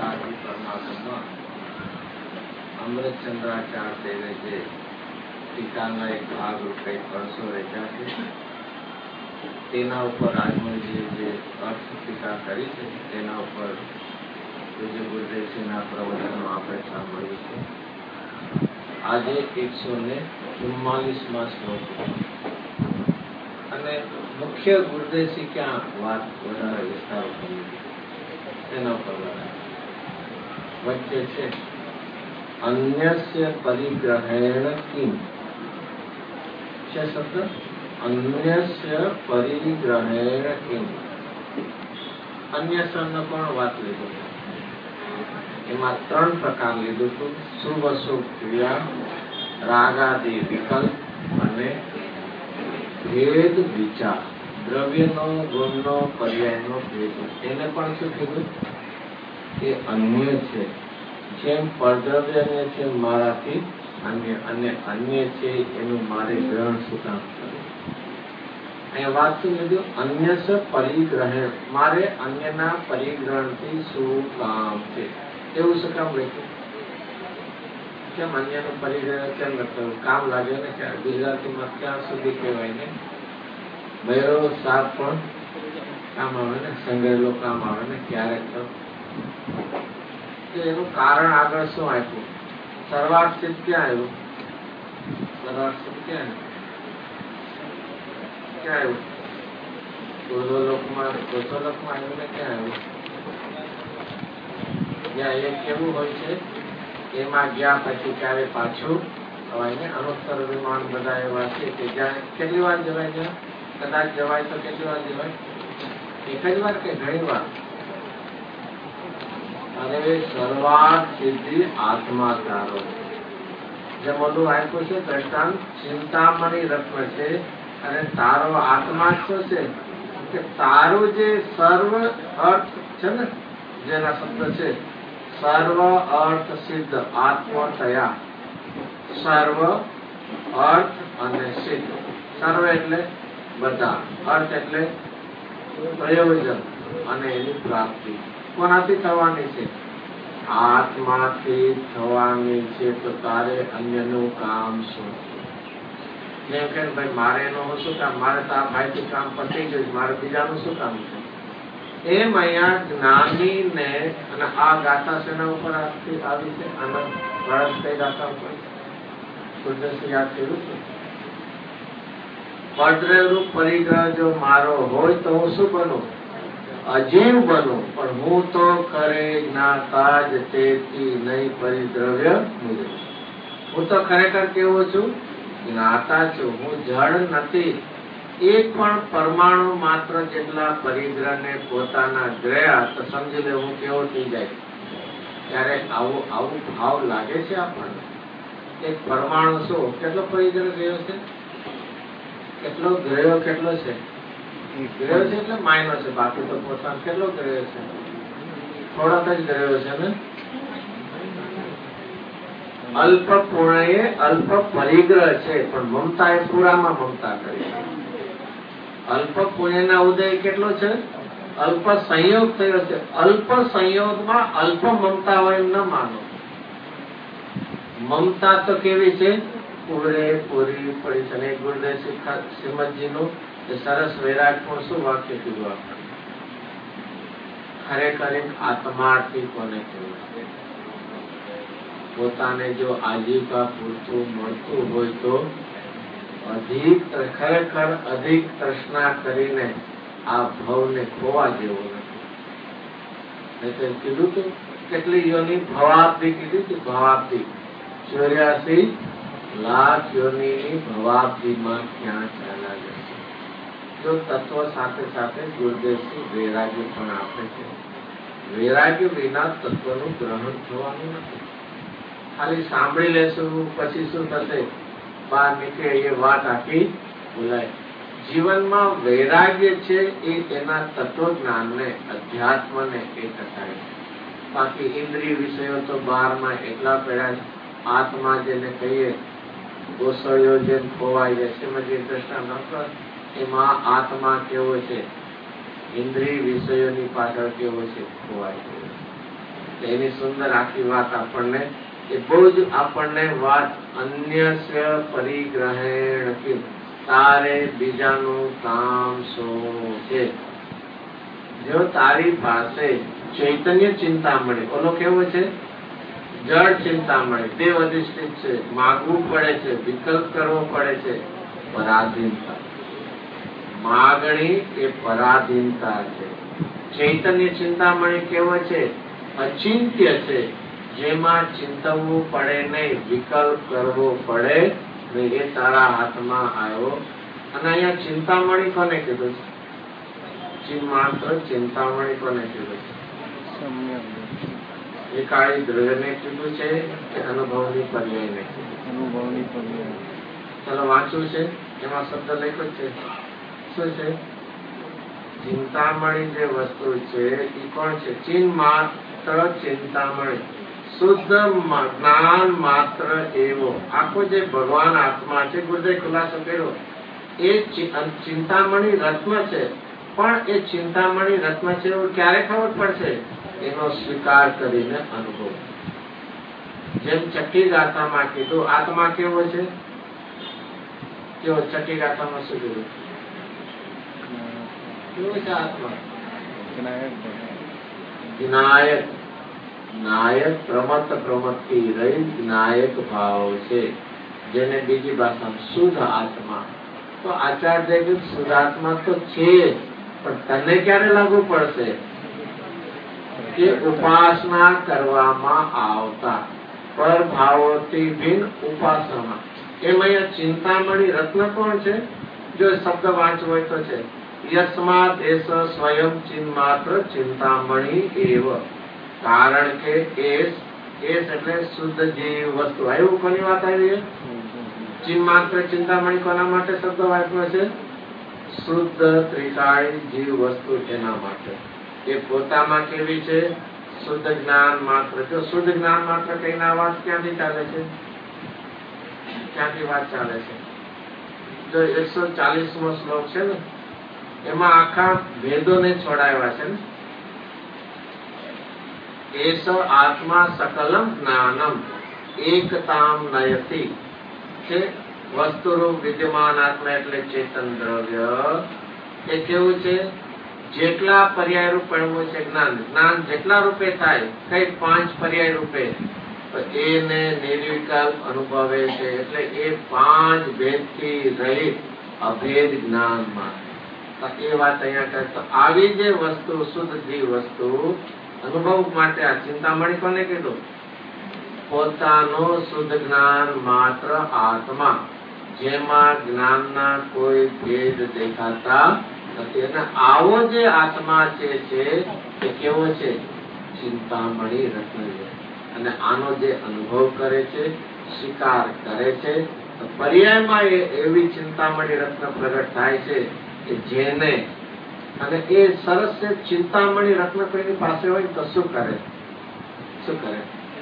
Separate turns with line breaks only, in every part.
સાચી પરમાત્મા અમૃતચંદ્રાચાર્ય દેવે જે ટીકાના એક ભાગ રૂપે 300 રચ્યા છે તેના ઉપર રાજમલજીએ જે અર્થ ટીકા કરી છે તેના ઉપર પૂજ્ય ગુરુદેવસિંહના પ્રવચનો આપણે સાંભળ્યું છે. આજે 144મા શ્લોક અને મુખ્ય ગુરુદેવસિંહ ક્યાં વાત વધારે વિસ્તાર કરી તેના ઉપર વચ્ચે છે અન્યસ્ય પરિગ્રહેણ કિમ છે શબ્દ અન્યસ્ય પરિગ્રહેણ કિમ. અન્ય શબ્દ પણ વાત લીધું એમાં 3 પ્રકાર લીધું હતું શુભ અશુભ ક્રિયા, રાગાદી વિકલ્પ અને ભેદ વિચાર. દ્રવ્યનો ગુણનો પર્યાયનો ભેદ એને પણ શું કીધું એ અન્ય છે. જેમ પરદ્રવ્ય અન્ય છે મારાથી અન્ય અને અન્ય છે એનું મારે ગ્રહણ શું કામ કરવું. અહીંયા વાત શું લીધું અન્ય સ પરિગ્રહણ મારે અન્યના પરિગ્રહણથી શું કામ છે એવું શું કામ લખ્યું. કેમ અન્યનું પરિગ્રહણ કેમ લખ્યું કામ લાગે ને કે ગુજરાતીમાં ક્યાં સુધી કહેવાય ને બૈરો સાપ પણ કામ આવે ને સંગ્રહેલો કામ આવે ને ક્યારેક તો એનું કારણ આગળ શું આપ્યું. સર્વાર્થ સિદ્ધ ક્યાં આવ્યું. સર્વાર્થ સિદ્ધ ક્યાં આવ્યું ગોધોલોકમાં આવ્યું ને ક્યાં આવ્યું. જ્યાં એક કેવું હોય છે એમાં ગયા પછી ક્યારે પાછું અવાય ને. અનુત્તર વિમાન બધા એવા છે કે જ્યાં કેટલી વાર જવાય જ્યાં કદાચ જવાય તો કેટલી વાર જવાય એક જ વાર કે ઘણી વાર. અને સર્વાર્થ સિદ્ધિ આત્મા તારો જેમ ઓલું આપ્યું છે દ્રષ્ટાંત ચિંતામણી રત્ન છે અને તારો આત્મા શું છે કે તારું જે સર્વ અર્થ છે ને જેના શબ્દ છે સર્વ અર્થ સિદ્ધ આત્મતયા. સર્વ અર્થ અને સિદ્ધ. સર્વ એટલે બધા, અર્થ એટલે પ્રયોજન અને એની પ્રાપ્તિ કોનાથી થવાની છે આત્માથી થવાની છે. તો તારે અન્યનું કામ શું. જેમ કે ભાઈ મારે એનું શું કામ મારે તો આ ભાઈથી કામ પતી ગયું મારે બીજાનું શું કામ છે. એમ અહીંયા જ્ઞાની ને અને આ ગાથા શેના ઉપર આવી છે આનંદ ભારત કઈ ગાથા ઉપર ગુરુદેવસિંહ યાદ કર્યું છે. પરદ્રવ્યરૂપ પરિગ્રહ જો મારો હોય તો હું શું બનું અજીવ બનું. પણ હું તો કરે જ્ઞાતા જ તેથી નહીં પરિદ્રવ્ય મુજબ. હું તો ખરેખર કેવો છું જ્ઞાતા છું. હું જળ નથી. એક પણ પરમાણુ માત્ર જેટલા પરિગ્રહ ને પોતાના ગ્રહ્યા તો સમજી લે હું કેવો થઈ જાય. ત્યારે આવું ભાવ લાગે છે આપણને. એક પરમાણુ શું કેટલો પરિગ્રહ ગયો છે કેટલો ગ્રહ્યો કેટલો છે ગ્રહ્યો છે એટલે માયનો છે બાકી તો પોતાનો કેટલો ગ્રહ્યો છે થોડાક જ ગ્રહ્યો છે ને. અલ્પ પૂર્ણએ અલ્પ પરિગ્રહ છે પણ મમતા એ પૂરામાં મમતા કરી. અલ્પ પુણ્યના ઉદય કેટલો છે અલ્પ સંયોગ થયો છે. અલ્પ સંયોગમાં અલ્પ મમતા હોય એમ ન માનો. મમતા તો કેવી છે પૂરી પડી છે. ગુરુદેવ શ્રીમદજીનું સરસ વૈરાગમાં શું વાક્ય કીધું આપણે ખરેખર આત્માર્થી કોને કહેવું છે. પોતાને જો આજીવિકા પૂરતું મળતું હોય તો ખરેખર અધિક તૃષ્ણા કરીને આ ભવને ખોવા જેવો નથી. કીધું તું કેટલી યોની ભવાબ્દી કીધી હતી. ભવાબ્દી 84 લાખ યોની ભવાબ્દીમાં ક્યાં ચાલ્યા જશે. જો તત્વ સાથે સાથે ગુરુદેવસિંહ વૈરાગ્ય પણ આપે છે. વૈરાગ્ય વિના તત્વનું ગ્રહણ થવાનું નથી. ખાલી સાંભળી લેશું પછી શું થશે બહાર નીકળે એ વાત આખી ભૂલાય. જીવનમાં વૈરાગ્ય છે એ તેના તત્વજ્ઞાનને અધ્યાત્મને એ ટકાય. બાકી ઇન્દ્રિય વિષયો તો બહારમાં એટલા પડ્યા. આત્મા જેને કહીએ ગોસળીઓ જેમ ખોવાઈ જાય શ્રીમદજી દ્રષ્ટાંત એમાં આત્મા કેવો છે ઇન્દ્રિય વિષયોની પાછળ કેવો છે ખોવાઈ ગયો. એની સુંદર આખી વાત આપણને એ બહુ જ આપણને વાત અન્યસ્ય પરિગ્રહેણ કિમ, તારે બીજાનું કામ શું છે. જો તારી પાસે ચૈતન્ય ચિંતામણી, ઓલો કેવો છે જળ ચિંતામણી, દેવ અધિષ્ઠિત છે, માગવું પડે છે, વિકલ્પ કરવો પડે છે, પરાધીનતા. માગણી એ પરાધીનતા છે. ચૈતન્ય ચિંતામણી કેવો છે? અચિંત્ય છે, જેમાં ચિંતવવું પડે નહીં, વિકલ્પ કરવો પડે નહીં, એ તારા હાથમાં આવ્યો. અને અહીંયા ચિંતામણી કોને કીધું છે? માત્ર ચિંતામણી કોને કીધું છે? એ કાળી દ્રવ્યને કીધું છે કે અનુભવની પર્યાયને કીધું? અનુભવની પર્યાય. ચાલો વાંચવું છે, એમાં શબ્દ લખ્યો છે. શું છે? ચિંતામણી જે વસ્તુ છે એ કોણ છે? ચિન્હ માત્ર ચિંતામણી, શુદ્ધ જ્ઞાન માત્ર એવો. આખો જે ભગવાન આત્મા છે, ગુરુદેવ ખુલાસો કર્યો, એ ચિંતામણી રત્ન છે. પણ એ ચિંતામણી રત્ન છે એવું ક્યારે ખબર પડશે? એનો સ્વીકાર કરીને અનુભવ. જેમ ચક્કી ગાથામાં કીધું, આત્મા કેવો છે? કેવો? ચક્કી ગાથામાં શું કીધું? કેવો છે આત્મા? જ્ઞાયક. નાયક પ્રમત્ત પ્રમત્તિ રહિત જ્ઞાયક ભાવ છે, જેને બીજી ભાષામાં શુદ્ધ આત્મા. તો આચાર્ય શુદ્ધ આત્મા તો છે, પણ તને ક્યારે લાગુ પડશે? કે ઉપાસના કરવામાં આવતા પર ભાવોથી ભિન્ન ઉપાસના. એમ અહીંયા ચિંતામણી રત્ન કોણ છે? જો શબ્દ વાંચવો હોય તો છે યસ્માત એસ સ્વયં ચિન્હ માત્ર ચિંતામણી એવ. કારણ કે એસ એટલે શુદ્ધ જીવ વસ્તુ. એવું કોની વાત આવી? ચિન્હ માત્ર ચિંતામણી કોના માટે શબ્દ વાપર્યો છે? શુદ્ધ ત્રિકાળી જીવ વસ્તુ, એના માટે. એ પોતામાં કેવી છે? શુદ્ધ જ્ઞાન માત્ર. જો શુદ્ધ જ્ઞાન માત્ર કઈના વાત ક્યાંથી ચાલે છે? ક્યાંથી વાત ચાલે છે? જો 140મો શ્લોક છે ને, એમાં આખા ભેદોને છોડાવ્યા છે ને. એસ આત્મા સકલમ જ્ઞાનમ એકતામ નયતિ છે. વસ્તુરૂપ વિદ્યમાન આત્મા એટલે ચેતન દ્રવ્ય. એ કેવું છે? જેટલા પર્યાય રૂપ પડવું છે જ્ઞાન, જ્ઞાન જેટલા રૂપે થાય, કઈ 5 પર્યાય રૂપે, એને નિર્વિકલ્પ અનુભવે છે. એટલે એ 5 ભેદથી રહિત અભેદ જ્ઞાનમાં. એ વાત અહીંયા કહે. તો આવી જે વસ્તુ, શુદ્ધ જીવ વસ્તુ અનુભવ માટે આ ચિંતામણી કોને કીધું? પોતાનું શુદ્ધ જ્ઞાન માત્ર આત્મા, જેમાં જ્ઞાનના કોઈ ભેદ દેખાતા નથી. અને આવો જે આત્મા છે એ કેવો છે? ચિંતામણી રત્ન. અને આનો જે અનુભવ કરે છે, સ્વીકાર કરે છે, તો પર્યાયમાં એવી ચિંતામણી રત્ન પ્રગટ થાય છે કે જેને, અને એ સરસ છે. ચિંતામણી રત્ન કોઈની પાસે હોય તો શું કરે? શું કરે?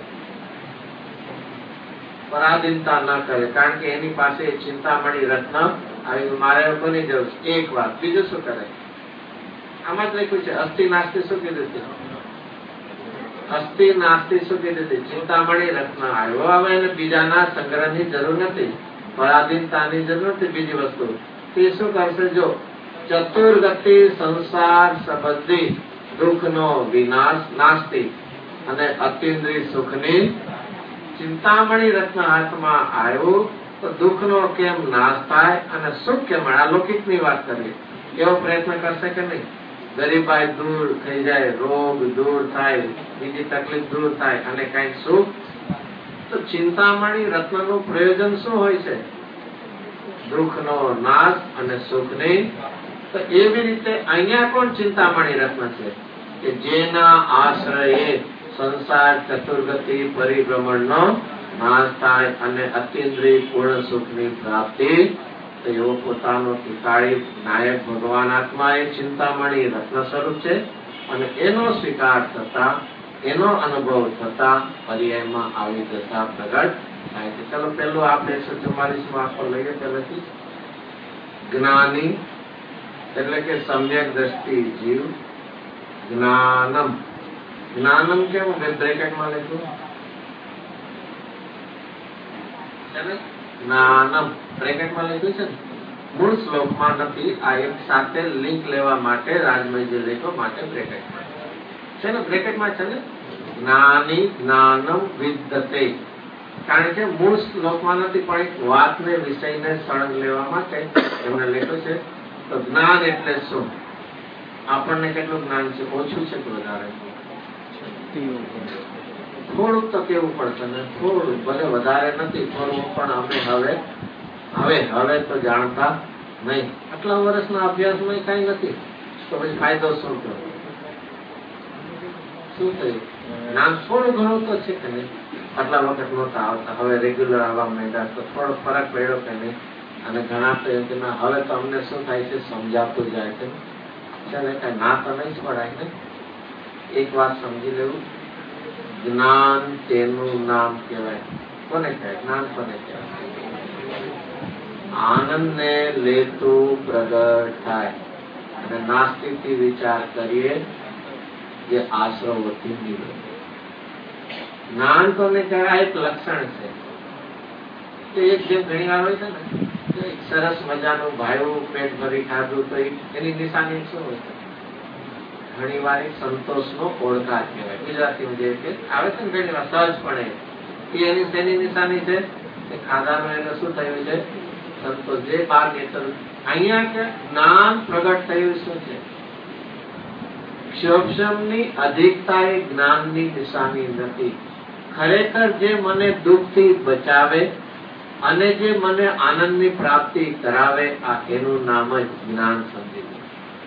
પરાધીનતા ન કરે, કારણ કે એની પાસે ચિંતામણી રત્ન આવી મારે બની જવું છે. એક વાત. બીજું શું કરે? આમાં જ લખ્યું છે અસ્થિ નાસ્તિ. શું કીધું છે? અસ્થિ નાસ્તિ શું કીધું છે? ચિંતામણી રત્ન આવ્યો. હવે એને બીજાના સંગ્રહની જરૂર નથી, પરાધીનતાની જરૂર નથી. બીજી વસ્તુ તે શું કરશે? જો ચતુર્ગતિ સંસાર સંબંધી દુઃખનો વિનાશ નાસ્તિ અને અતિન્દ્રિય સુખની ચિંતામણી રત્ન હાથમાં આવ્યું તો દુઃખનો કેમ નાશ થાય અને સુખ કેમ મળે? આ લૌકિકની વાત કરીએ. એવો પ્રયત્ન કરશે કે નહીં? ગરીબાઈ દૂર થઈ જાય, રોગ દૂર થાય, બીજી તકલીફ દૂર થાય અને કઈક સુખ. તો ચિંતામણી રત્નનું પ્રયોજન શું હોય છે? દુઃખનો નાશ અને સુખની. તો એવી રીતે અહીંયા કોણ ચિંતામણી રત્ન છે? કે જેના આશ્રયે સંસાર ચતુર્ગતિ પરિભ્રમણનો નાશ થાય અને અતિન્દ્રિય પૂર્ણ સુખની પ્રાપ્તિ. તો એવો પોતાનો ટીકાળી નાયક ભગવાન આત્મા એ ચિંતામણી રત્ન સ્વરૂપ છે. અને એનો સ્વીકાર થતા, એનો અનુભવ થતા પર્યાયમાં આવી દશા પ્રગટ થાય છે. ચલો પેલું આપણે 144માં આખો લઈએ. પહેલેથી જ્ઞાની એટલે કે સમ્યક દ્રષ્ટિ જીવ, જ્ઞાનમ જ્ઞાનમ કેવું બ્રેકેટમાં લખ્યું છે ને? જ્ઞાનમ બ્રેકેટમાં લખ્યું છે ને, મૂળ શ્લોકમાં નથી. આ એક સાથે લિંક લેવા માટે રાજમયજી લખ્યો, માટે બ્રેકેટમાં છે ને, બ્રેકેટમાં છે ને. જ્ઞાની જ્ઞાનમ વિદ્યતે, કારણ કે મૂળ શ્લોકમાં નથી, પણ એક વાતને વિષયને સળંગ લેવા માટે એમણે લખ્યું છે. તો જ્ઞાન એટલે શું? આપણને કેટલું જ્ઞાન છે? ઓછું છે કે વધારે? થોડુંક તો કેવું પડશે ને, થોડું, ભલે વધારે નથી, થોડું પણ અમે હવે તો જાણતા નહીં. આટલા વર્ષના અભ્યાસમાં કઈ નથી, તો પછી ફાયદો શું થયો? શું થયું? જ્ઞાન થોડું ઘણું તો છે કે નહીં? આટલા વખત નહોતા આવતા, હવે રેગ્યુલર આવવા માંડ્યા, તો થોડો ફરક પડ્યો કે નહીં? અને ઘણા તો એમ કે હવે તો અમને શું થાય છે, સમજાતું જાય છે ને, કઈ ના તો નહીં જ પડાય ને. એક વાત સમજી લેવું, જ્ઞાન તેનું નામ કહેવાય. કોને કહેવાય જ્ઞાન? કોને કહેવાય? આનંદ ને લેતું પ્રગટ થાય અને નાસ્તિકથી વિચાર કરીએ જે આશ્રવોથી નીકળે. જ્ઞાન કોને કહેવાય? એક લક્ષણ છે. એક જેમ ઘણી વાર હોય છે ને, એક સરસ મજાનું ભાયું પેટ ભરી ખાધું, તો એની નિશાની શું હોય છે? ઘણી વાર સંતોષનો ઓળખાર કહેવાય. ગુજરાતીમાં જે આવે છે ને ઘણી વાર સહજપણે, એની તેની નિશાની છે ખાધાનું. એને શું થયું છે? સંતોષ. જે બહાર નીકળ્યું. અહીંયા કે જ્ઞાન પ્રગટ થયું શું છે? ક્ષોભની અધિકતા એ જ્ઞાનની નિશાની નથી. ખરેખર જે મને દુઃખથી બચાવે અને જે મને આનંદની પ્રાપ્તિ કરાવે, આ એનું નામ જ જ્ઞાન. સમજી લો.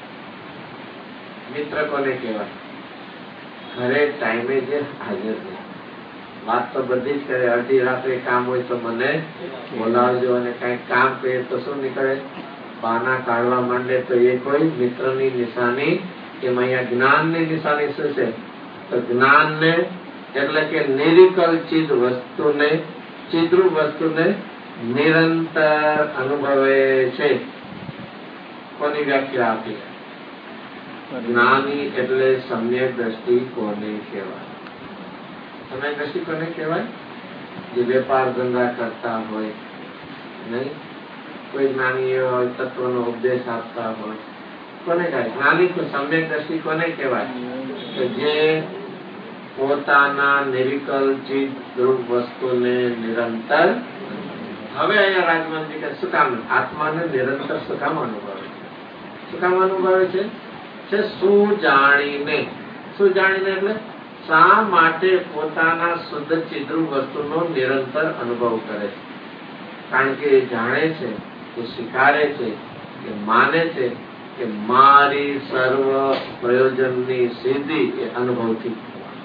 મિત્ર કોને કહેવાય? ઘરે ટાઈમે જે હાજર છે. વાત તો બધી જ કરે. અડધી રાત્રે કામ હોય તો મને બોલાવજો, અને કઈક કામ કરીએ તો શું નીકળે? બહાના કાઢવા માંડે. તો એ કોઈ મિત્રની નિશાની? એમ અહીંયા જ્ઞાનની નિશાની શું છે? તો જ્ઞાનને એટલે કે નિરિકલ ચિદ વસ્તુને, ચિદ્રુપ વસ્તુને નિરંતર અનુભવે છે. કોની વ્યાખ્યા આપી? જ્ઞાની એટલે સમ્યક દ્રષ્ટિ કોને કહેવાય? સમ્યક દ્રષ્ટિ કોને કહેવાય? જે વેપાર ધંધા કરતા હોય, નહીં? કોઈ જ્ઞાની એવા હોય, તત્વનો ઉપદેશ આપતા હોય, કોને કહેવાય? જ્ઞાની. સમ્યક દ્રષ્ટિ કોને કહેવાય? જે પોતાના નિરિકલ ચિદ્રુપ વસ્તુને નિરંતર. હવે અહીંયા રાજમનજી કે શું કામ આત્માને નિરંતર શું કામ અનુભવે છે? શું કામ અનુભવે છે? શું જાણીને. શું જાણીને એટલે શા માટે પોતાના શુદ્ધ ચિદ્રુપ વસ્તુનો નિરંતર અનુભવ કરે છે? કારણ કે એ જાણે છે, એ સ્વીકારે છે, એ માને છે કે મારી સર્વ પ્રયોજનની સિદ્ધિ એ અનુભવથી.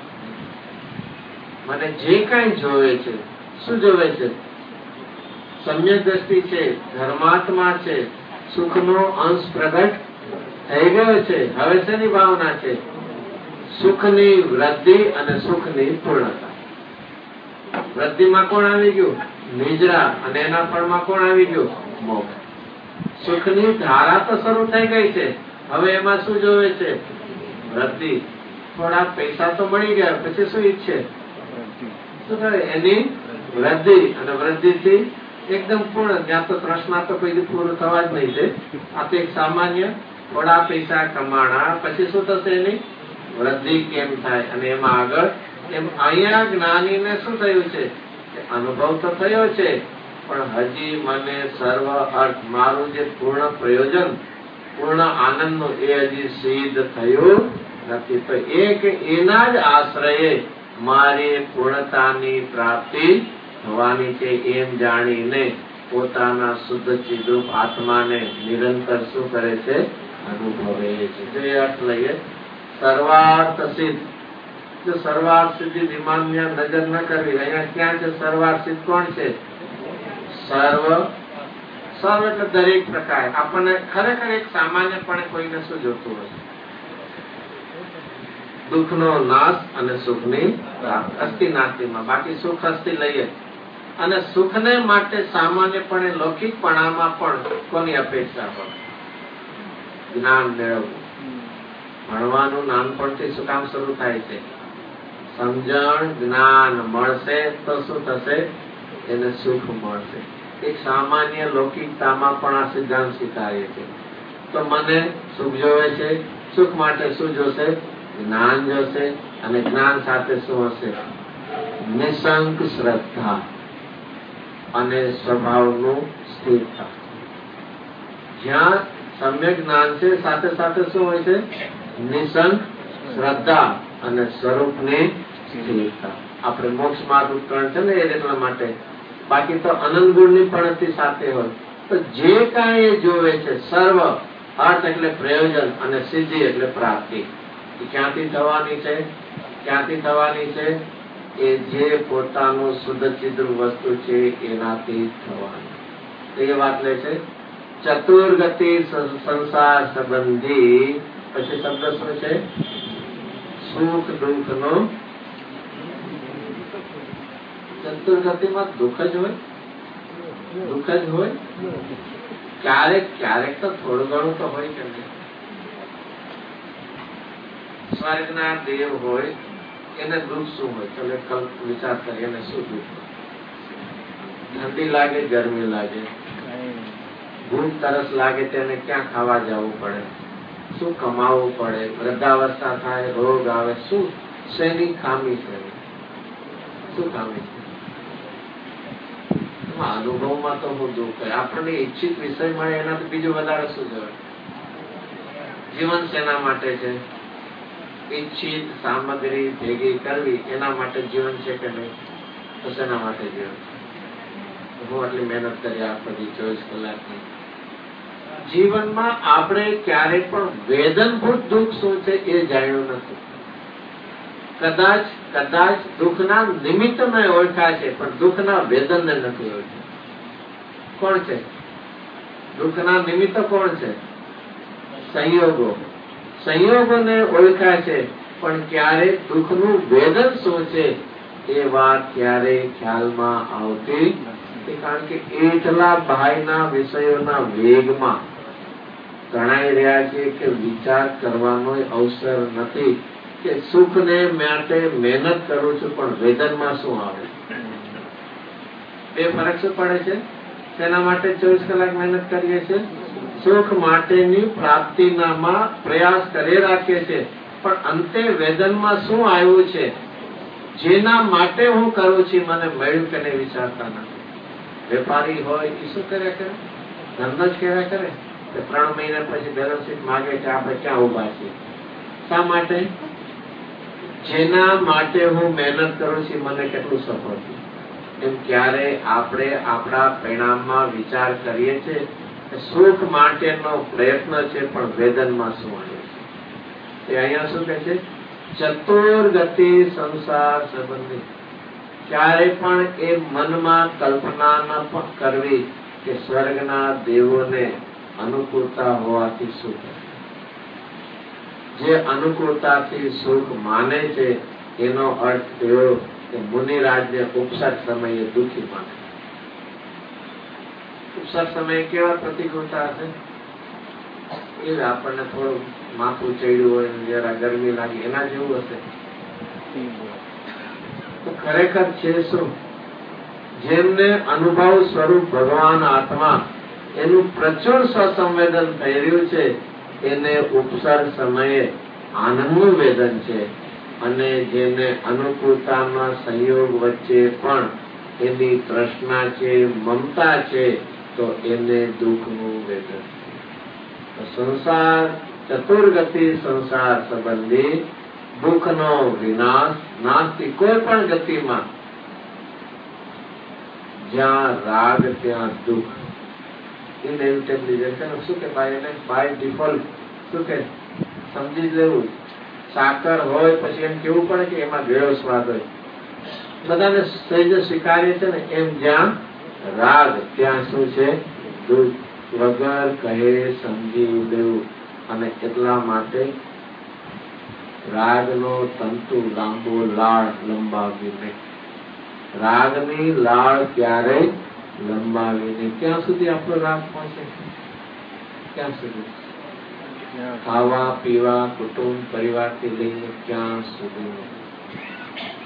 મને જે કઈ જોવે છે, શું જોવે છે? સમ્યક દ્રષ્ટિ છે, ધર્માત્મા છે, સુખનો અંશ પ્રગટ થઈ ગયો છે. હવે શેની ભાવના છે? સુખની વૃદ્ધિ અને સુખની પૂર્ણતા. વૃદ્ધિમાં કોણ આવી ગયું? નિજરા. અને એના ફળમાં કોણ આવી ગયું? મોક્ષ. સુખની ધારા તો શરૂ થઈ ગઈ છે. હવે એમાં શું જોવે છે? વૃદ્ધિ. થોડા પૈસા તો મળી ગયા, પછી શું ઈચ્છે? શું કરે? એની વૃદ્ધિ. અને વૃદ્ધિથી એકદમ પૂર્ણ. ત્યાં તો તૃષ્ણા તો કોઈ પૂરું થવા જ નહીં છે. આ તો એક સામાન્ય થોડા પૈસા કમાણા, પછી શું થશે? એની વૃદ્ધિ કેમ થાય? અને એમાં આગળ એમ. અહીંયા જ્ઞાનીને શું થયું છે? અનુભવ તો થયો છે, પણ હજી મને સર્વ અર્થ, મારું જે પૂર્ણ પ્રયોજન, પૂર્ણ આનંદનું, એ હજી સિદ્ધ થયું નથી. તો એ કે એના જ આશ્રયે મારી પૂર્ણતાની પ્રાપ્તિ થવાની છે એમ જાણીને પોતાના શુદ્ધ ચિદ્રુપ આત્માને નિરંતર શું કરે છે? અનુભવે છે. જે અર્થ લઈએ સર્વાર્થ સિદ્ધ. જો સર્વાર્થ સિદ્ધિ વિમાન્ય નજર ન કરવી. અહીંયા ક્યાં છે સર્વાર્થ સિદ્ધ? કોણ છે? સર્વ. સર્વ એટલે દરેક પ્રકાર. આપણને ખરેખર એક સામાન્યપણે કોઈને શું જોતું હોય? દુઃખનો નાશ અને સુખની અસ્થિ નાસ્તિમાં. બાકી સુખ અસ્થિ લઈએ. અને સુખને માટે સામાન્યપણે લૌકિકપણામાં પણ કોની અપેક્ષા હોય? જ્ઞાન મેળવવું. ભણવાનું નાનપણથી શું કામ શરૂ થાય છે? સમજણ જ્ઞાન મળશે તો શું થશે? એને સુખ મળશે. એક સામાન્ય લૌકિકતામાં પણ આ સિદ્ધાંત સ્વીકારે છે. તો મને સુખ જોવે છે, સુખ માટે શું જોશે? જ્ઞાન જોશે. અને જ્ઞાન સાથે શું હશે? નિશંક શ્રદ્ધા અને સ્વભાવનું સ્થિરતા. જ્યાં સમ્યક જ્ઞાન છે સાથે સાથે શું હોય છે? નિશંક શ્રદ્ધા અને સ્વરૂપની સ્થિરતા. આપણે મોક્ષ માર્ગ ઉત્તરાયણ છે ને એ એટલા માટે. બાકી તો અનંત ગુણની પણ સાથે હોય તો જે કાંઈ એ જોવે છે સર્વ અર્થ એટલે પ્રયોજન અને સિદ્ધિ એટલે પ્રાપ્તિ એ ક્યાંથી થવાની છે? ક્યાંથી થવાની છે? એ જે પોતાનું શુદ્ધ ચિદ્ર વસ્તુ છે એનાથી થવાની. એ વાત લે છે ચતુર્ગતિ સંસાર સંબંધી. પછી શબ્દ શું છે? સુખ દુઃખ નો. ચતુર્ગતિમાં દુઃખ જ હોય? દુઃખ જ હોય? ક્યારેક ક્યારેક તો થોડું ઘણું તો હોય કે નહીં? સ્વર્ગના દેવ હોય એને દુઃખ શું હોય? ચલો કલ્પ વિચાર કરીએ. એને શું દુઃખ હોય? ઠંડી લાગે, ગરમી લાગે, ભૂખ તરસ લાગે તેને ક્યાં ખાવા જવું પડે? શું કમાવવું પડે? વૃદ્ધાવસ્થા થાય, રોગ આવે, શું શેની ખામી છે? શું ખામી છે? અનુભવમાં તો હું દુઃખ હોય. આપણને ઈચ્છિત વિષય મળે એનાથી બીજું વધારે શું જોઈએ? જીવન શેના માટે છે? ઈચ્છિત સામગ્રી ભેગી કરવી એના માટે જીવન છે કે નહીં? તો શેના માટે જીવન? હું આટલી મહેનત કરી આ બધી 24 કલાકની. જીવનમાં આપણે ક્યારેય પણ વેદનભૂત દુઃખ શું છે એ જાણ્યું નથી. કદાચ દુઃખના નિમિત્તને ઓળખ્યા છે પણ દુઃખના વેદનને નથી ઓળખ્યા. કોણ છે દુઃખના નિમિત્ત? કોણ છે? સંયોગો. સંયોગોને ઓળખ્યા છે પણ ક્યારે દુઃખનું વેદન શું છે એ વાત ક્યારે ખ્યાલમાં આવતી નથી. કારણ કે એટલા બાહ્યના વિષયોના વેગમાં તણાઈ રહ્યા છે કે વિચાર કરવાનો અવસર નથી કે સુખને માટે મહેનત કરું છું પણ વેદનમાં શું આવે? બે ફરક શું પડે છે? તેના માટે 24 કલાક મહેનત કરીએ છીએ, સુખ માટેની પ્રાપ્તિનામાં પ્રયાસ કરી રાખીએ છીએ, પણ અંતે વેદનમાં શું આવ્યું છે જેના માટે હું કરું છું મને મળ્યું કે નહીં વિચારતા નથી. વેપારી હોય એ શું કર્યા કરે? ધંધો જ કર્યા કરે. 3 મહિના પછી બેલેન્સ શીટ માંગે છે, આપણે ક્યાં ઉભા છીએ? શા માટે? જેના માટે હું મહેનત કરું છું મને કેટલું સફળ થયું. એમ ક્યારે આપણે આપણા પરિણામમાં વિચાર કરીએ છીએ સુખ માટેનો પ્રયત્ન છે પણ વેદનમાં શું આવે છે? અહીંયા શું કહે છે? ચતુર્ગતિ સંસાર સંબંધી. ક્યારે પણ એ મનમાં કલ્પના ન કરવી કે સ્વર્ગના દેવોને અનુકૂળતા હોવાથી સુખ. જે અનુકૂળતાથી સુખ માને છે એનો અર્થ એવો કે મુનિરાજને ઉપસર સમયે દુઃખી માને. ઉપસર સમયે કેવા પ્રતિકૂળતા હશે? એ આપણને થોડું માથું ચડ્યું હોય, જરા ગરમી લાગી એના જેવું હશે. તો ખરેખર છે શું? જેમને અનુભવ સ્વરૂપ ભગવાન આત્મા એનું પ્રચુર સ્વસંવેદન થઈ રહ્યું છે એને ઉપસર સમયે આનંદનું વેદન છે, અને જેને અનુકૂળતામાં સંયોગ વચ્ચે પણ એની તૃષ્ણા છે, મમતા છે, તો એને દુઃખનું વેદન. સંસાર ચતુર્ગતિ સંસાર સંબંધી દુઃખનો વિનાશ નાસ્તી. કોઈ પણ ગતિમાં જ્યાં રાગ ત્યાં દુઃખ. ઇનએવિટેબલી જશે. શું કે બાય ડિફોલ્ટ શું કે સમજી લેવું. સાકર હોય પછી એમ કેવું પડે કે એમાં ગળ્યો સ્વાદ હોય. બધાને સહેજ સ્વીકાર્ય છે ને એમ જ્યાં રાગ ત્યાં શું છે? દુઃખ. વગર કહે સમજી લેવું. અને એટલા માટે રાગનો તંતુ લાંબો લાળ લંબાવી નહીં. રાગની લાળ ક્યારેય લંબાવી નહીં. ક્યાં સુધી આપણો રાગ પહોંચે? ક્યાં સુધી? ખાવા પીવા કુટુંબ પરિવારથી લઈને ક્યાં સુધી?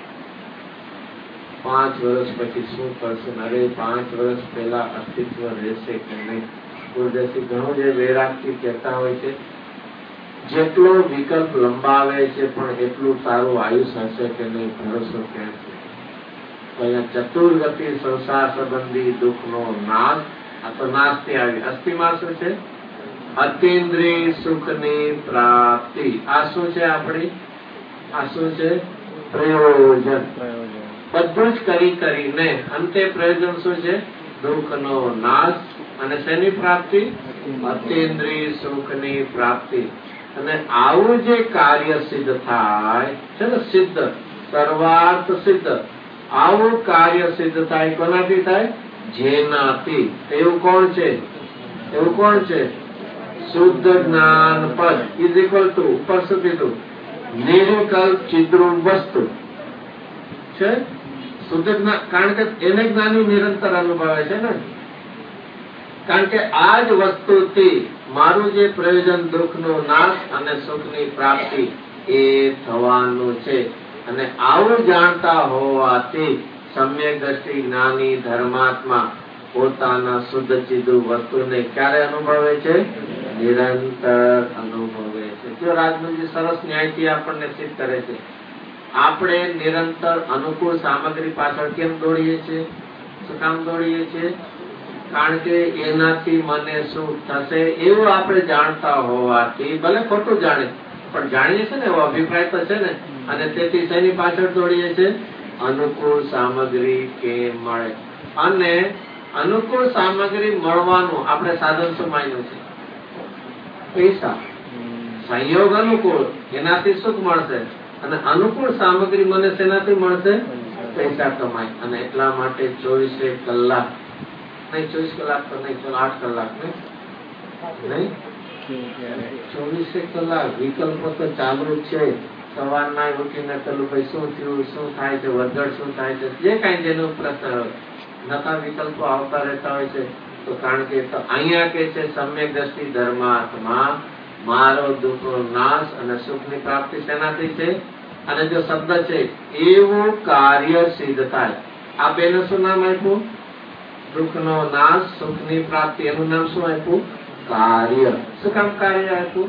5 વર્ષ પછી શું કરશું, અરે 5 વર્ષ પહેલા અસ્તિત્વ રહેશે કે નહીં. ગુરુદેવજી ઘણું જે વૈરાગથી કહેતા હોય છે, જેટલો વિકલ્પ લંબાવે છે પણ એટલું તારું આયુષ હશે કે નહીં, ભરોસો ક્યાં છે. તો અહીંયા ચતુર્ગતિ સંસાર સંબંધી દુઃખનો નાશ. આ તો નાશથી આવી. અસ્થિમાં શું છે? અતીન્દ્રિય સુખની પ્રાપ્તિ. આ શું છે આપણી? આ શું છે? પ્રયોજન. બધું જ કરીને અંતે પ્રયોજન શું છે? દુઃખનો નાશ. અને શેની પ્રાપ્તિ? અતીન્દ્રિય સુખની પ્રાપ્તિ. અને આવું જે કાર્ય સિદ્ધ થાય છે ને, સિદ્ધ સર્વાર્થ સિદ્ધ, આવું કાર્ય સિદ્ધ થાય કોનાથી થાય? જેનાથી. એવું કોણ છે? એવું કોણ છે? શુદ્ધ જ્ઞાન પદ ઇઝ ઇક્વલ ટુ ઉપર શું કીધું? નિર્વિકલ્પ ચિદ્રૂપ વસ્તુ છે. શુદ્ધ જ્ઞાન, કારણ કે એને જ્ઞાની નિરંતર અનુભવે છે ને. કારણ કે આ જ વસ્તુથી મારું જે પ્રયોજન દુઃખનો નાશ અને સુખની પ્રાપ્તિ એ થવાનું છે. અને આવું જાણતા હોવાથી સમ્યક દ્રષ્ટિ જ્ઞાની ધર્માત્મા પોતાના શુદ્ધ ચિદ્રૂપ વસ્તુને ક્યારે અનુભવે છે? નિરંતર અનુભવે છે. જો રાજગુરુજી સરસ ન્યાયથી આપણને સિદ્ધ કરે છે. આપણે નિરંતર અનુકૂળ સામગ્રી પાછળ કેમ દોડીએ છીએ? શું કામ દોડીએ છીએ? કારણ કે એનાથી મને સુખ થશે એવું આપણે જાણતા હોવાથી, ભલે ખોટું જાણે પણ જાણીએ છીએ ને, એવો અભિપ્રાય તો છે ને. અને તેથી શેની પાછળ દોડીએ છીએ? અનુકૂળ સામગ્રી કેમ મળે. અને અનુકૂળ સામગ્રી મળવાનું આપણે સાધન શું માન્યું છે? પૈસા. સંયોગ અનુકૂળ, એનાથી સુખ મળશે. અને અનુકૂળ સામગ્રી મને શેનાથી મળશે? પૈસા કમાય. અને એટલા માટે 24 કલાક નહીં, 24 કલાક તો નહીં, 8 કલાક નહીં, 24 કલાક વિકલ્પો તો ચાલુ જ છે. સવારના ઉઠીને પેલું ભાઈ શું થયું, શું થાય છે, વધઘટ શું થાય છે, જે કાંઈ જેનો પ્રશ્ન નતા વિકલ્પો આવતા રહેતા હોય છે. તો કારણ કે અહીંયા કે છે સમ્યક દ્રષ્ટિ ધર્માત્મા મારો દુઃખનો નાશ અને સુખની પ્રાપ્તિ શેનાથી છે? અને જો શબ્દ છે એવું કાર્ય સિદ્ધ થાય. આ બેનું શું નામ આપ્યું? દુઃખનો નાશ, સુખની પ્રાપ્તિ. એનું નામ શું આપ્યું? કાર્ય. શું કામ કાર્ય આપ્યું?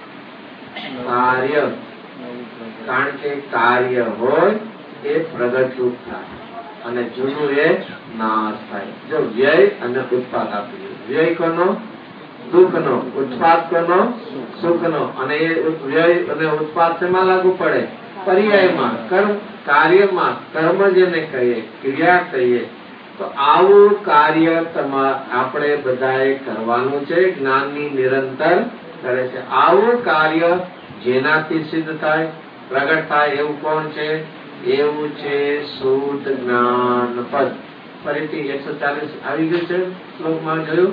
કાર્ય. કારણ કે કાર્ય હોય એ પ્રગટ રૂપ થાય અને જૂનું એ નાશ થાય. જો વ્યય અને ઉત્પાદ આપી, વ્યય કોનો? દુઃખનો. ઉત્પાદ કોનો? સુખનો. અને એ વ્યય અને ઉત્પાદ શેમાં લાગુ પડે? પર્યાયમાં, કર્મ કાર્યમાં. કર્મ જેને કહીએ, ક્રિયા કહીએ. તો આવું કાર્ય આપણે બધાએ કરવાનું છે. જ્ઞાનની નિરંતર કરે છે. આવું કાર્ય જેનાથી સિદ્ધ થાય, પ્રગટ થાય, એવું કોણ છે? એવું છે શુદ્ધ જ્ઞાન પદ. ફરીથી 140 આવી ગયું છે શ્લોકમાં જોયું.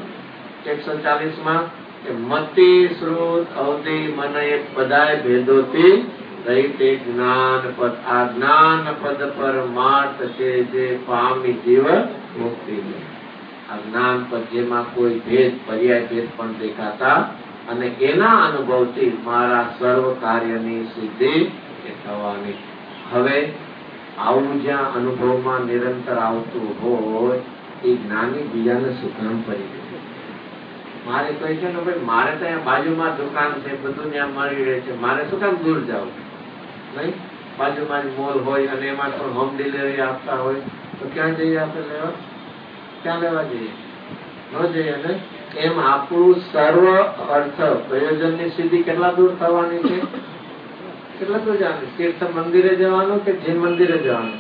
140 મતિ શ્રુત અવધિ મને બધાય ભેદોથી રહિત જ્ઞાન પદ. આ જ્ઞાન પદ પરમાર્થ છે જે પામી જીવ મુક્તિ. આ જ્ઞાન પદ જેમાં કોઈ ભેદ, પર્યાય ભેદ પણ દેખાતા અને એના અનુભવથી મારા સર્વ કાર્યની સિદ્ધિ થવાની. હવે આવું જ્યાં અનુભવમાં નિરંતર આવતું હોય એ જ્ઞાની બીજાને શું કામ કરી દે? મારે કોઈ છે ને ભાઈ, મારે તો અહીંયા બાજુમાં દુકાન છે, બધું ત્યાં મળી રહે છે, મારે શું કામ દૂર જવું? નહીં, બાજુમાં જ મોલ હોય અને એમાં પણ હોમ ડિલિવરી આપતા હોય તો ક્યાં જઈએ આપણે લેવા? ક્યાં લેવા જઈએ? ન જઈએ ને. એમ આપણું સર્વ અર્થ પ્રયોજનની સિદ્ધિ કેટલા દૂર થવાની છે? કેટલા દૂર જવાનું? તીર્થ મંદિરે જવાનું કે જીન મંદિરે જવાનું?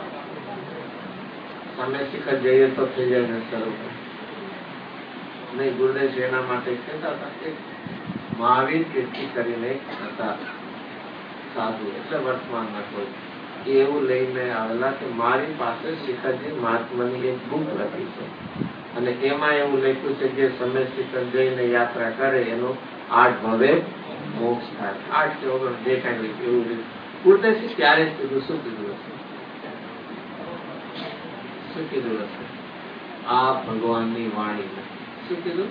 તમે શિખર જઈએ તો થઈ જાય ને સર્વ નહીં. ગુરુદેવ એના માટે કહેતા હતા કે મહાવીર કીર્તિ કરીને હતા સાધુ, એટલે વર્તમાનમાં કોઈ એવું લઈને આવેલા કે મારી પાસે શિખરજી મહાત્માની એક બુક લખી છે અને એમાં એવું લખ્યું છે કે સમય શિખર જઈને યાત્રા કરે એનો 8 ભવે મોક્ષ થાય. 8 કે વગર જે કાંઈ એવું ગુરુદેવજી ત્યારે જ કીધું. શું કીધું હશે? શું કીધું હશે? આ ભગવાનની વાણી. શું કીધું?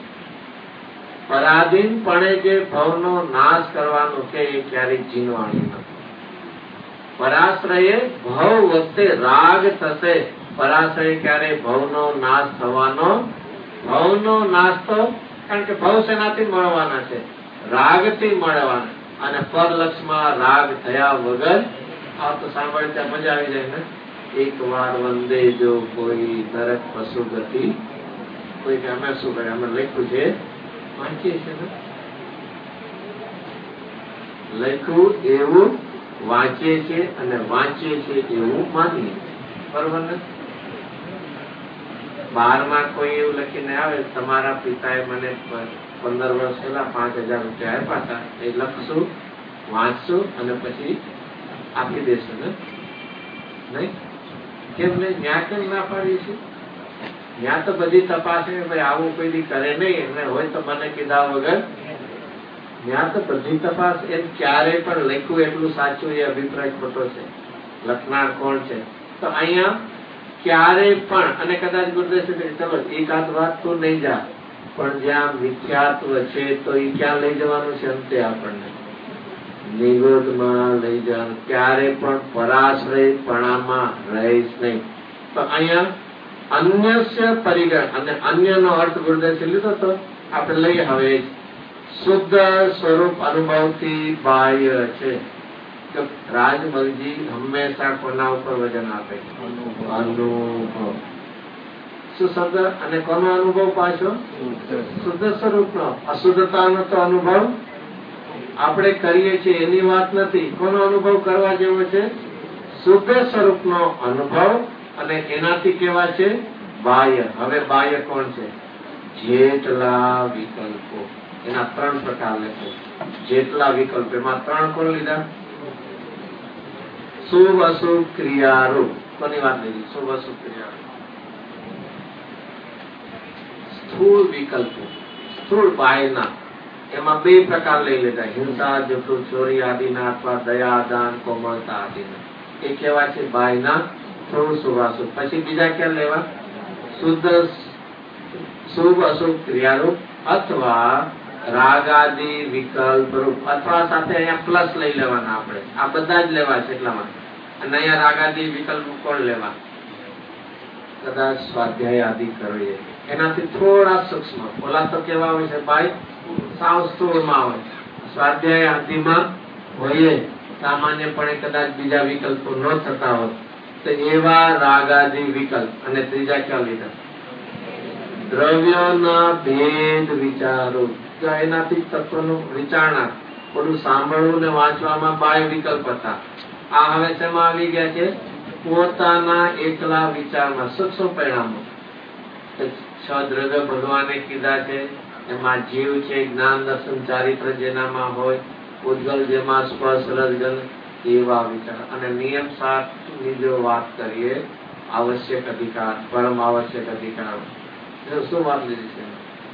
પરાધીનપણે જે ભવનો નાશ કરવાનો છે એ ક્યારેક જીનવાણી નથી. પરાશ્રયે ભવ વખતે રાગ થશે. પરાશ્રય ક્યારે? ભવનો નાશ થવાનો. ભવનો નાશ તો કારણ કે ભવ શેનાથી મળવાના છે? રાગથી મળવાના. અને પરલક્ષમાં રાગ થયા વગર આ તો સાંભળે ત્યાં મજા આવી જાય ને. એક વાર વંદે જો કોઈ નરક પશુ ગતિ કોઈ કે અમે શું કરે? અમે લખ્યું છે, વાંચીએ છીએ ને, લખ્યું એવું વાંચીએ છીએ અને વાંચીએ છીએ એવું માનીએ. બરોબર ને? 12માં કોઈ એવું લખીને આવે, તમારા પિતાએ મને 15 વર્ષ પહેલા 5,000 રૂપિયા આપ્યા હતા, એ લખશું, વાંચશું અને પછી આપી દેશું ને? નહીં? કેમ નહીં? ન્યા કેમ ના પાડીએ છીએ? ત્યાં તો બધી તપાસ ભાઈ આવું કોઈ દી કરે નહીં, એમને હોય તો મને કીધા વગર. ત્યાં તો બધી તપાસ. એમ ક્યારે પણ લખ્યું એટલું સાચું એ અભિપ્રાય ખોટો છે, લખનાર કોણ છે? તો અહીંયા ક્યારે પણ, અને કદાચ ગુરુદેવ ચલો એકાદ વાત તો નહીં જા, પણ જ્યાં મિથ્યાત્વ છે તો એ ક્યાં લઈ જવાનું છે? અંતે આપણને નિરોધમાં લઈ જવાનું. ક્યારે પણ પરાશ્રયપણામાં રહીશ નહીં. તો અહીંયા અન્યસ્ય પરિગ્રહ, અને અન્યનો અર્થ ગુરુદેવ લીધો તો આપણે લઈએ હવે શુદ્ધ સ્વરૂપ અનુભવથી બાહ્ય છે. તો રાજમલજી હંમેશા કોના ઉપર વજન આપે? અનુભવ. શું શબ્દ? અને કોનો અનુભવ પાછો? શુદ્ધ સ્વરૂપનો. અશુદ્ધતાનો તો અનુભવ આપણે કરીએ છીએ એની વાત નથી. કોનો અનુભવ કરવા જેવો છે? શુદ્ધ સ્વરૂપનો અનુભવ. અને એનાથી કેવા છે? બાહ્ય. હવે બાહ્ય કોણ છે? જેટલા વિકલ્પો. એના 3 પ્રકાર લખો. જેટલા વિકલ્પ, એમાં 3 કોણ લીધા? શુભ અશુભ ક્રિયારૂપ. કોની વાત લીધી? શુભ અશુભ ક્રિયારૂપ. સ્થૂળ વિકલ્પો, સ્થૂળ બાહ્યના, એમાં 2 પ્રકાર લઈ લીધા. હિંસા, જૂઠું, ચોરી આદિના, અથવા દયા, દાન, કોમળતા આદિના. એ કેવા છે? બાહ્યના સ્થૂળ શુભ અશુભ. પછી બીજા ક્યાં લેવા? શુદ્ધ શુભ અશુભ ક્રિયારૂપ અથવા રાગાદિ વિકલ્પ રૂપ. અથવા સાથે અહીંયા પ્લસ લઈ લેવાના આપણે. આ બધા જ લેવા છે એટલામાં. અને અહીંયા રાગાદિ વિકલ્પ કોણ લેવા? કદાચ સ્વાધ્યાય આદિ કરીએ એનાથી થોડા સૂક્ષ્મ. ઓલા તો કેવા હોય છે ભાઈ? સાવ સ્થૂળમાં હોય. સ્વાધ્યાય આદિમાં હોય સામાન્યપણે કદાચ બીજા વિકલ્પો ન થતા હોય તો એવા રાગાદિ વિકલ્પ. અને ત્રીજા ક્યાં લીધા? દ્રવ્યોના ભેદ વિચારો. એનાથી તત્વનું વિચારણા, થોડું સાંભળવું ને વાંચવામાં બાહ્ય વિકલ્પ હતા. આ હવે શેમાં આવી ગયા છે? પોતાના એકલા વિચારમાં સૂક્ષ્મ પરિણામો. 6 દ્રવ્ય ભગવાને કીધા છે. એમાં જીવ છે, જ્ઞાન દર્શન ચારિત્ર જેનામાં હોય, ઉદ્ગલ જેમાં સ્પર્શ રસગન, એવા વિચાર. અને નિયમ 7 ની જો વાત કરીએ, આવશ્યક અધિકાર, પરમ આવશ્યક અધિકાર. શું વાત લીધી છે?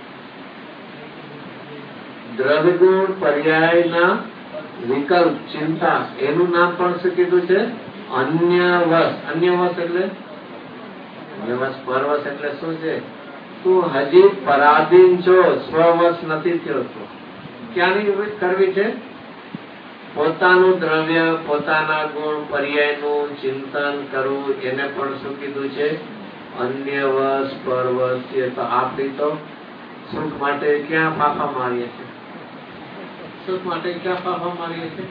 દ્રવ્ય ગુણ પર્યાયના વિકલ્પ ચિંતા. એનું નામ પણ શું કીધું છે? અન્ય વશ. અન્ય વશ એટલે અન્યવશ. પરવશ એટલે શું છે? તું હજી પરાધીન છો, સ્વવશ નથી થયો. તો ક્યાંની કરવી છે? પોતાનું દ્રવ્ય, પોતાના ગુણ પર્યાયનું ચિંતન કરવું. એને પણ શું કીધું છે? અન્ય વશ, પરવશ. તો આપણી તો સુખ માટે ક્યાં ફાફા મારીએ છીએ? સુખ માટે ક્યાં ફાફા મારીએ છીએ?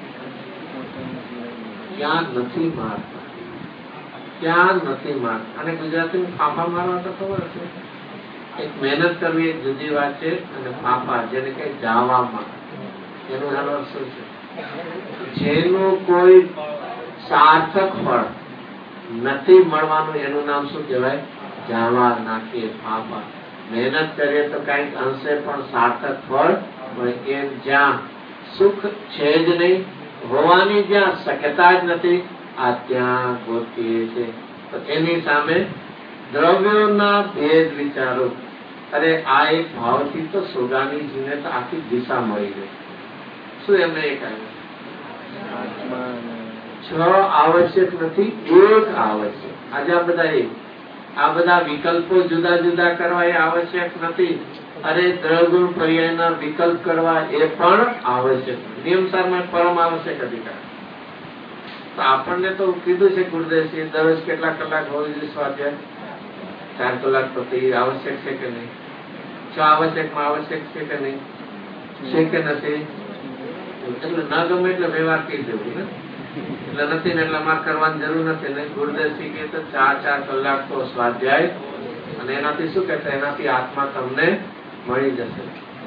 ક્યાં નથી મારતા, ક્યાં નથી મારતા. અને ગુજરાતીમાં ફાફા મારવા તો ખબર છે. એક મહેનત કરવી એક જુદી વાત છે, અને ફાફા જેને કઈ જાવામાં, એનું હાલ શું છે? જેનું કોઈ સાર્થક ફળ નથી મળવાનું એનું નામ શું કહેવાય? જાવા નાખીએ, ફાફા. મહેનત કરીએ તો કઈક અંશે પણ સાર્થક ફળ મળે. એમ જ્યાં સુખ છે જ નહીં, હોવાની જ્યાં શક્યતા જ નથી, આ ત્યાં ગોતીએ છે. તો એની સામે દ્રવ્યોના ભેદ વિચારો. અરે આ એક ભાવથી તો સુગામીજીને તો આખી દિશા મળી ગઈ. શું એમને એક આવ્યું? 6 આવશ્યક નથી, એક આવશ્યક. આજે આ બધા વિકલ્પો જુદા જુદા કરવા એ આવશ્યક નથી. અરે દ્રવ્ય પર્યાયના વિકલ્પ કરવા એ પણ આવશ્યક. નિયમસારમાં પરમ આવશ્યક અધિકાર. તો આપણને તો કીધું છે ગુરુદેવજી દરરોજ કેટલા કલાક હોવી જોઈએ સ્વાધ્યાય? 4 કલાક તો આવશ્યક છે કે નહીં? શું આવશ્યકમાં આવશ્યક છે કે નહીં? છે કે નથી? એટલે ના ગમે એટલે વ્યવહાર કહી દેવું ને, એટલે નથી ને એટલે મારે કરવાની જરૂર નથી ને. ગુરુદેવજી કહે તો 4 કલાક તો સ્વાધ્યાય, અને એનાથી શું કહેશે? એનાથી આત્મા તમને મળી જશે.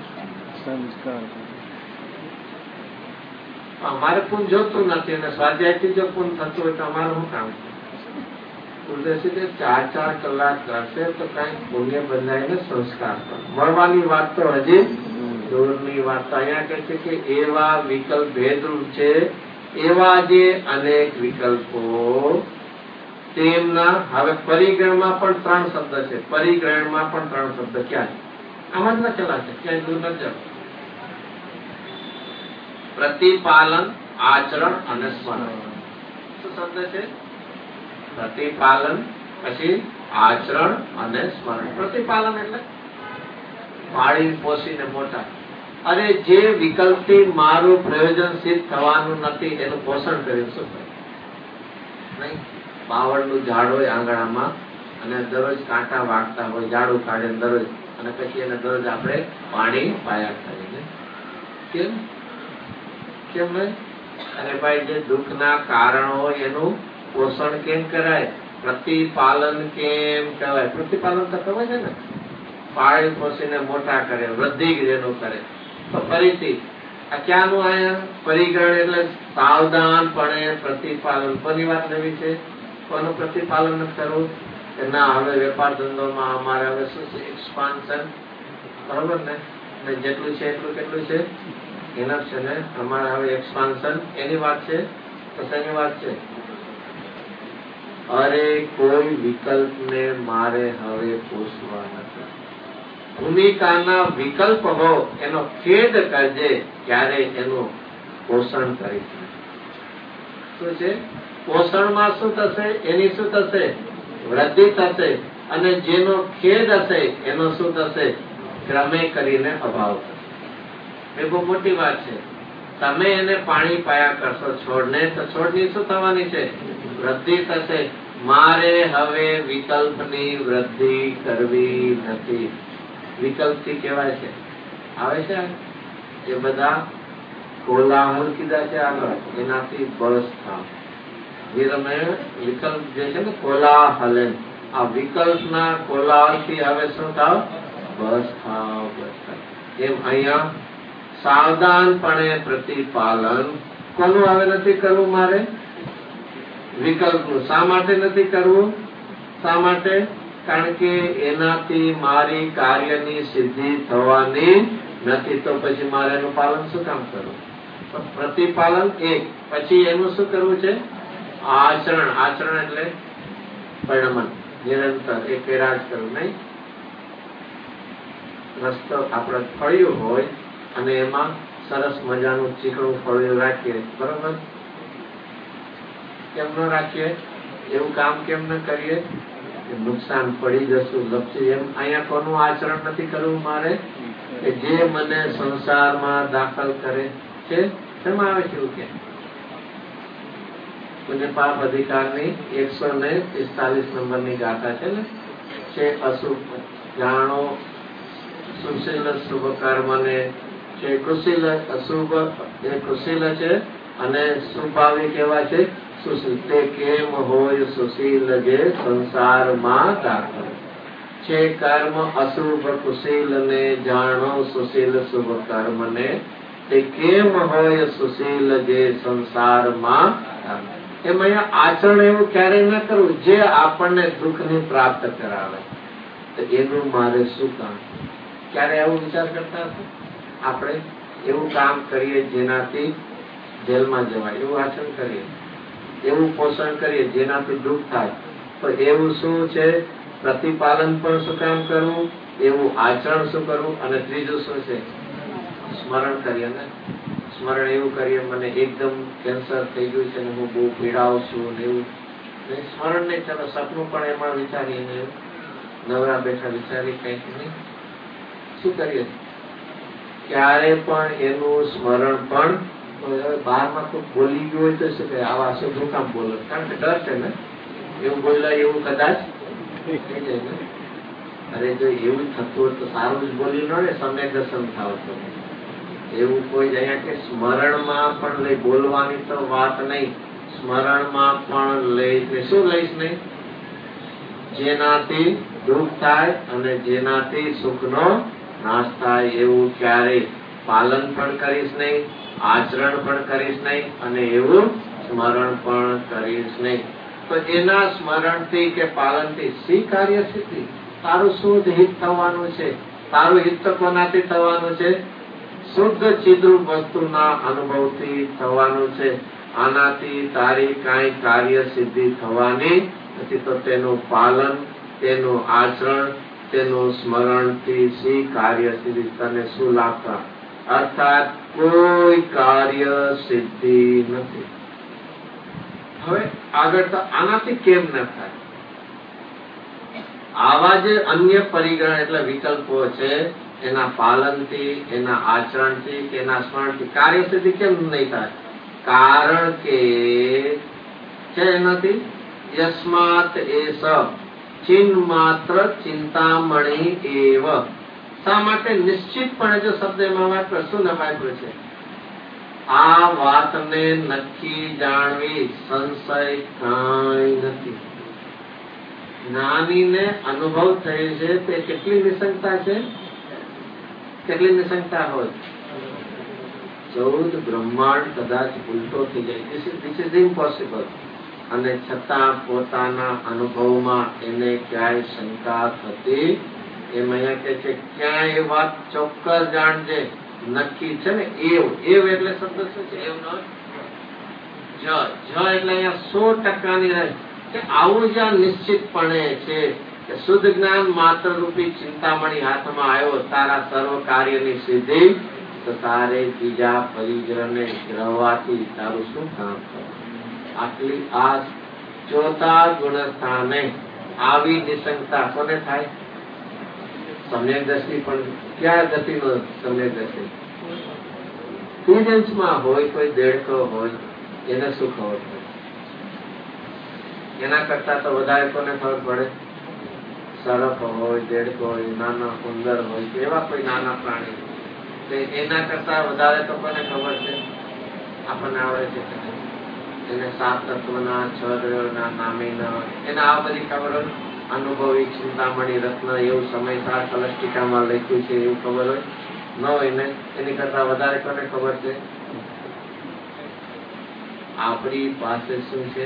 અમારે પૂન જોતું નથી અને સ્વાધ્યાયથી જો પૂન થતું હોય તો અમારું શું કામ છે? ગુરુદેવજી 4 કલાક કરશે તો કઈ પુણ્ય બંધાઈને સંસ્કાર મળવાની વાત તો હજી દૂરની વાત. અહીંયા કહે છે કે એવા વિકલ્પ ભેદરૂપ છે, એવા જે અનેક વિકલ્પો તેમના. હવે પરિગ્રહમાં પણ 3 શબ્દ છે. પરિગ્રહણમાં પણ 3 શબ્દ. ક્યાં? આમાં જ ન ચલાશે, ક્યાંય દૂર ન જાવ. પ્રતિપાલન, આચરણ અને સ્મરણ. શું શબ્દ છે? પ્રતિપાલન, પછી આચરણ અને સ્મરણ. પ્રતિપાલન એટલે પાળી પોષીને મોટા. અરે જે વિકલ્પથી મારું પ્રયોજન સિદ્ધ થવાનું નથી એનું પોષણ કર્યું. શું નહીં? બાવળનું ઝાડ હોય આંગણામાં અને દરરોજ કાંટા વાગતા હોય, ઝાડું કાઢે દરરોજ, અને પછી એને દરરોજ આપણે પાણી પાયા કરીને. કેમ કેમ નહીં? અરે ભાઈ જે દુઃખના કારણો હોય એનું પોષણ કેમ કરાય? પ્રતિપાલન કેમ કહેવાય? પ્રતિપાલન તો કહેવાય છે ને, પાળી પોષીને મોટા કરે, વૃદ્ધિ જેનું કરે. તો ફરીથી આ ક્યાંનું આયા? પરિગ્રહણ એટલે સાવધાનપણે પ્રતિપાલન. કોની વાત લેવી છે? કોનું પ્રતિપાલન કરવું? કે ના હવે વેપાર ધંધોમાં અમારે હવે શું છે? એક્સપાન્શન. બરોબર ને? જેટલું છે એટલું કેટલું છે? એના છે ને. અમારે હવે એક્સપાન્શન એની વાત છે. તો શેની વાત છે? અરે કોઈ વિકલ્પને મારે હવે પોષવા નથી. ભૂમિકાના વિકલ્પ હો એનો ખેદ કરજે, ક્યારે એનું પોષણ કરીશ. શું છે? પોષણમાં શું થશે? એની શું થશે? વૃદ્ધિ થશે. અને જેનો ખેદ હશે એનો શું થશે? ક્રમે કરીને અભાવ થશે. એ બહુ મોટી વાત છે. તમે એને પાણી પાયા કરશો છોડને, તો છોડની શું થવાની છે? વૃદ્ધિ થશે. મારે હવે વિકલ્પની વૃદ્ધિ કરવી નથી. વિકલ્પથી કહેવાય છે આવે છે એ બધા કોલાહલ કીધા છે આગળ, એનાથી બસ થાવ. વિકલ્પ જે છે ને કોલાહલ, આ વિકલ્પના કોલાહલથી હવે શું થાવ? બસ થાવ, બસ થાવ. એમ અહીંયા સાવધાનપણે પ્રતિપાલન કોનું હવે નથી કરવું મારે? વિકલ્પનું. શા માટે નથી કરવું? શા માટે? કારણ કે એનાથી મારી કાર્યની સિદ્ધિ થવાની નથી. તો પછી મારે એનું પાલન શું કામ કરવું? પ્રતિપાલન એક. પછી એનું શું કરવું છે? આચરણ. આચરણ એટલે પરિણમન, નિરંતર એ પેરાજ કરવું. નહીં રસ્તો આપણે ફળ્યું હોય અને એમાં સરસ મજાનું ચીકણું ફળિયું રાખીએ, બરોબર? કેમ ન રાખીએ? એવું કામ કેમ ન કરીએ? નુકસાન પડી જશું, લપસી. એમ અહીંયા કોનું આચરણ નથી કરવું મારે? કે જે મને સંસારમાં દાખલ કરે છે. શેમાં આવે છે? એવું કે પુણ્ય પાપ અધિકારની 145 નંબરની ગાથા છે ને, છે અશુભ જાણો સુશીલ શુભ કર્મને છે. કુશીલ અશુભ એ કુશીલ છે અને શુભાવી કેવા છે? સુશીલ. તે કેમ હોય સુશીલ જે સંસારમાં દાખલ છે? કર્મ અશુભ કુશીલ ને જાણો સુશીલ શુભ કર્મ ને. તે કેમ હોય સુશીલ જે સંસારમાં દાખલ. એમ અહીંયા આચરણ એવું ક્યારેય ન કરવું જે આપણને દુઃખની પ્રાપ્ત કરાવે. તો એનું મારે શું કામ? ક્યારે આવું વિચાર કરતા હતા? આપણે એવું કામ કરીએ જેનાથી જેલમાં જવાય, એવું આચરણ કરીએ, એવું પોષણ કરીએ જેનાથી દુઃખ થાય. તો એવું શું છે? પ્રતિપાલન પણ શું કામ કરવું? એવું આચરણ શું કરવું? અને ત્રીજું શું છે? સ્મરણ કરીએ ને. સ્મરણ એવું કરીએ મને એકદમ કેન્સર થઈ ગયું છે ને હું બહુ પીડાઉં છું ને એવું સ્મરણ નહીં. ચાલો સપનું પણ એમાં વિચારીએ, નવરા બેઠા વિચારી કંઈક નહીં. શું કરીએ? ક્યારે પણ એનું સ્મરણ પણ બહારમાં કોઈ બોલી ગયું હોય તો શું કે આવા શબ્દો કામ બોલો, કારણ કે ડર છે ને, એવું બોલાય એવું કદાચ થઈ જાય ને. અરે જો એવું થતું હોય તો સારું જ બોલી લો ને, સમ્યક દર્શન થાવ તો. એવું કોઈ અહીંયા કે સ્મરણમાં પણ લઈ બોલવાની તો વાત નહીં, સ્મરણમાં પણ લઈ શું લઈશ નહીં? જેનાથી દુઃખ થાય અને જેનાથી સુખનો નાશ થાય એવું ક્યારેય પાલન પણ કરીશ નહીં, આચરણ પણ કરીશ નહીં અને એવું સ્મરણ પણ કરીશ નહીં. તો એના સ્મરણથી કે પાલનથી શી કાર્ય સિદ્ધિ? તારું શુદ્ધ હિત થવાનું છે. તારું હિત તો કોનાથી થવાનું છે? શુદ્ધ ચિદ્રૂપ વસ્તુના અનુભવથી થવાનું છે. આનાથી તારી કાંઈ કાર્ય સિદ્ધિ થવાની નથી. તો તેનું પાલન, તેનું આચરણ, તેનું સ્મરણથી શી કાર્ય સિદ્ધિ? તને શું લાભ? અર્થાત કોઈ કાર્ય સિદ્ધિ નથી. હવે આગળ તો આનાથી કેમ ન થાય? આવા જે અન્ય પરિગ્રહ એટલે વિકલ્પો છે, એના પાલનથી, એના આચરણથી, એના સ્મરણથી કાર્ય સિદ્ધિ કેમ નહીં થાય? કારણ કે છે એનાથી યસ્માત એસ ચિન્ માત્ર ચિંતામણી એવ. શા માટે? નિશ્ચિતપણે જો શબ્દ એમાં વાપર્યો, શું વાપર્યો છે? આ વાતને નક્કી જાણવી, સંશય કાંઈ નથી. જ્ઞાનીને અનુભવ થયો છે તે કેટલી નિસંગતા છે? કેટલી નિસંગતા હોય? 14 બ્રહ્માંડ કદાચ ઉલટો થઈ જાય. This is impossible. અને છતાં પોતાના અનુભવમાં એને ક્યાંય શંકા થતી એમ. અહીંયા કે છે ક્યાંય એ વાત ચોક્કસ જાણજે, નક્કી છે ને. એવ એટલે શબ્દ શું છે? એવ નો જ એટલે અહીંયા 100% રહે કે આવું જ્યાં નિશ્ચિતપણે છે કે શુદ્ધ જ્ઞાન માત્ર રૂપી ચિંતામણી હાથમાં આવ્યો, તારા સર્વ કાર્યની સિદ્ધિ, તો તારે બીજા પરિગ્રહને ગ્રહવાથી તારું શું કામ થયું? આટલી આ ચોથા ગુણસ્થાને આવી નિસંગતા કોને થાય? સમ્યક દ્રષ્ટિ. પણ ક્યાં ગતિનો સમ્યક દ્રષ્ટિ? માં હોય, કોઈ દેડકો હોય, એને શું ખબર પડે? એના કરતા તો વધારે કોને ખબર પડે? સર્પ હોય, દેડકો હોય, નાના ઉંદર હોય, એવા કોઈ નાના પ્રાણી, એના કરતા વધારે તો કોને ખબર છે? આપણને આવડે છે એને 7 તત્વના 6 દ્રવ્યોના નામેના, એને આ બધી ખબર હોય. અનુભવી ચિંતામણી રત્ન એવું સમયસાર કલસ્ટિકામાં લખ્યું છે એવું ખબર હોય? ન હોય ને. એની કરતા વધારે કોને ખબર છે? આપણી પાસે શું છે?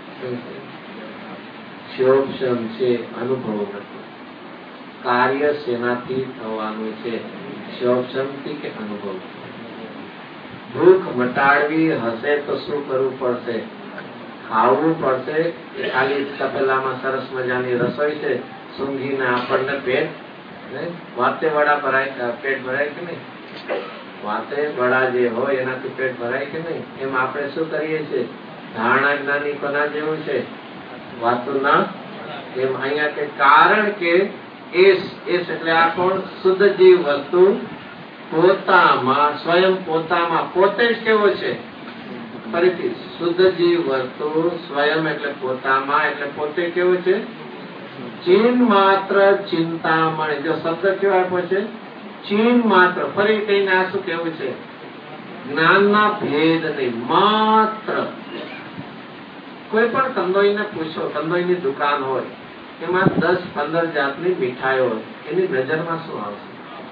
ક્ષોભ છે, અનુભવ નથી. કાર્ય શેનાથી થવાનું છે? ક્ષોભથી કે અનુભવ? ભૂખ મટાડવી હશે તો શું કરવું પડશે? ખાવું પડશે. ખાલી તપેલામાં સરસ મજાની રસોઈ છે, સૂંઘીને આપણને પેટ વાતે વડા ભરાય, પેટ ભરાય કે નહીં? વાતે વડા જે હોય એનાથી પેટ ભરાય કે નહીં? એમ આપણે શું કરીએ છીએ? ધારણા જ્ઞાની કોના જેવું છે? વાતુના. એમ અહીંયા કે કારણ કે એસ એટલે આ કોણ? શુદ્ધ જીવ વસ્તુ પોતામાં, સ્વયં પોતામાં, પોતે જ કેવો છે? ફરીથી શુદ્ધ જીવ વસ્તુ સ્વયં એટલે પોતામાં, એટલે પોતે કેવો છે? ચિન્ન માત્ર ચિંતામણી. જો શબ્દ કેવો આપ્યો છે? ચિન્ન માત્ર. ફરી કહીને આ શું કેવું છે? જ્ઞાનના ભેદ નહીં, માત્ર. કોઈ પણ કંદોઈને પૂછો, કંદોઈની દુકાન હોય, એમાં 10-15 જાતની મીઠાઈઓ હોય, એની નજરમાં શું આવશે?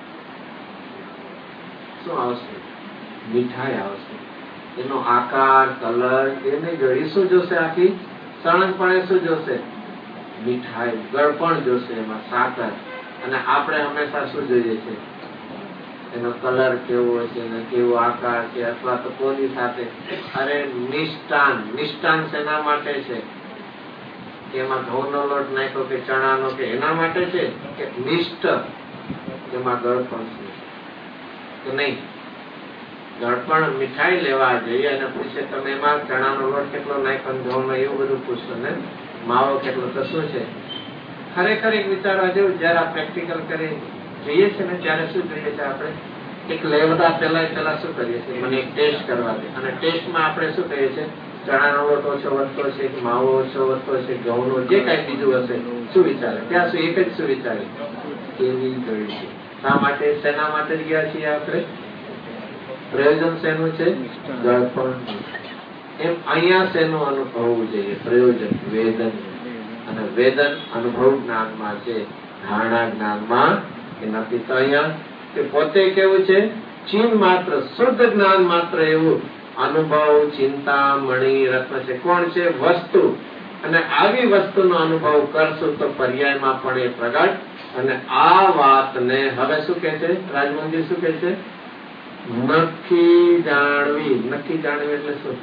શું આવશે? મીઠાઈ આવશે. એનો આકાર, કલર એ નહીં જોઈ. શું જોશે? આખી સળંગપણે શું જોશે? મીઠાઈ. ગળપણ જોશે, એમાં સાકર. અને આપણે હંમેશા શું જોઈએ છે? એનો કલર કેવો છે ને કેવો આકાર છે, અથવા તો કોની સાથે. અરે નિષ્ઠાન. નિષ્ઠાન શેના માટે છે? એમાં ઘઉંનો લોટ નાખ્યો કે ચણાનો કે એના માટે છે કે નિષ્ઠ એમાં ગળપણ છે કે નહીં? ગળપણ મીઠાઈ લેવા જઈએ અને પૂછે તમે એમાં ચણાનો લોટ કેટલો નાખ્યો, ઘઉંનો, એવું બધું પૂછશો ને, માવો કેટલો, તો શું છે? ખરેખર એક વિચારવા જેવું. જયારે આ પ્રેક્ટિકલ કરી જોઈએ છે ને ત્યારે શું જોઈએ છે આપણે? એક લેવતા પેલા શું કરીએ છીએ, મને એક ટેસ્ટ કરવા દે, અને ટેસ્ટમાં આપણે શું કહીએ છીએ, ચણાનો લોટ ઓછો વધતો છે કે માવો ઓછો વધતો છે, ઘઉંનો જે કઈ બીજું હશે, શું વિચારે? ત્યાં સુધી એક જ શું વિચારે, કેવી ગળી છે. શા માટે, શેના માટે ગયા છીએ આપણે? પ્રયોજન શેનું છે? ગળપણ. એમ અહીંયા શેનું અનુભવવું જોઈએ? પ્રયોજન, વેદન. અને વેદન અનુભવ જ્ઞાનમાં છે, ધારણા જ્ઞાનમાં કે નથી. તો અહીંયા કે પોતે કેવું છે, ચીન માત્ર, શુદ્ધ જ્ઞાન માત્ર એવું અનુભવ, ચિંતા, મણી, રત્ન છે. કોણ છે? વસ્તુ. અને આવી વસ્તુનો અનુભવ કરશું તો પર્યાયમાં પણ એ પ્રગટ. અને આ વાતને હવે શું કે છે રાજમોહનજી, શું કે છે? નક્કી જાણવી. નક્કી જાણવી એટલે શું?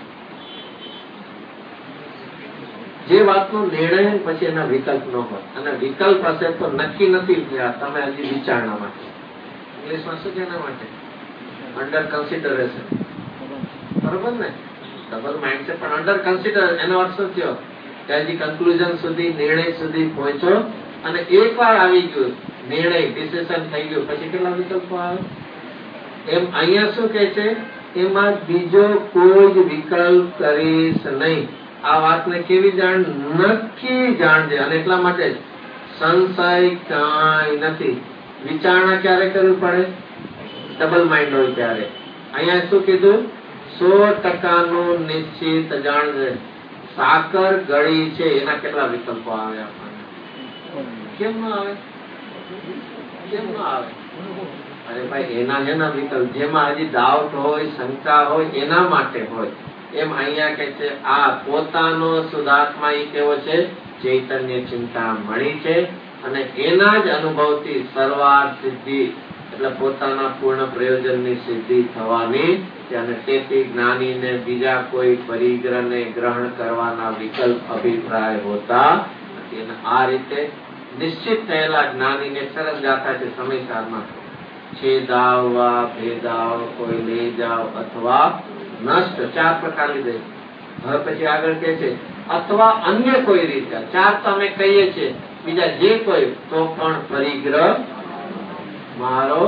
જે વાતનો નિર્ણય પછી એના વિકલ્પ ન હોય, અને વિકલ્પ હશે તો નક્કી નથી થયા, તમે હજી વિચારણા માટે. ઇંગ્લિશમાં શું છે એના માટે? Under consideration. બરોબર ને? ડબલ માઇન્ડ છે પણ અંડર કન્સિડર. એનો અર્થ શું થયો કે હજી કન્ક્લુઝન સુધી, નિર્ણય સુધી પહોંચો, અને એકવાર આવી ગયું નિર્ણય, ડિસિઝન થઈ ગયું, પછી કેટલા વિકલ્પો આવે? એમ અહીંયા શું કે છે, એમાં બીજો કોઈ જ વિકલ્પ કરીશ નહીં. આ વાતને કેવી જાણ? નક્કી જાણજે. અને એટલા માટે સંશય કાંઈ નથી. વિચારણા ક્યારે કરવી પડે? ડબલ માઇન્ડ હોય ત્યારે. અહીંયા શું કીધું? 100% નિશ્ચિત જાણજે. સાકર ગળી છે, એના કેટલા વિકલ્પો આવે આપણને? કેમ ન આવે? કેમ ન આવે? અરે ભાઈ, એના વિકલ્પ જેમાં હજી ડાઉટ હોય, શંકા હોય, એના માટે હોય. એમ અહીંયા કે છે આ પોતાનો શુદ્ધાત્મા એ કેવો છે? ચૈતન્ય ચિંતા મળી છે, અને એના જ અનુભવથી સર્વાર્થ સિદ્ધિ એટલે પોતાના પૂર્ણ પ્રયોજનની સિદ્ધિ થવાની. અને તેથી જ્ઞાનીને બીજા કોઈ પરિગ્રહને ગ્રહણ કરવાના વિકલ્પ અભિપ્રાય હોતા નથી. અને આ રીતે નિશ્ચિત થયેલા જ્ઞાનીને સરસ ગાથા છે સમયસારમાં, છેદાવવા ભેદાવ, કોઈ લઈ જાવ અથવા નષ્ટ, 4 પ્રકાર લીધે. હવે પછી આગળ કે છે અથવા અન્ય કોઈ રીતે. 4 તો અમે કહીએ છીએ, બીજા જે કોઈ તો પણ પરિગ્રહ મારો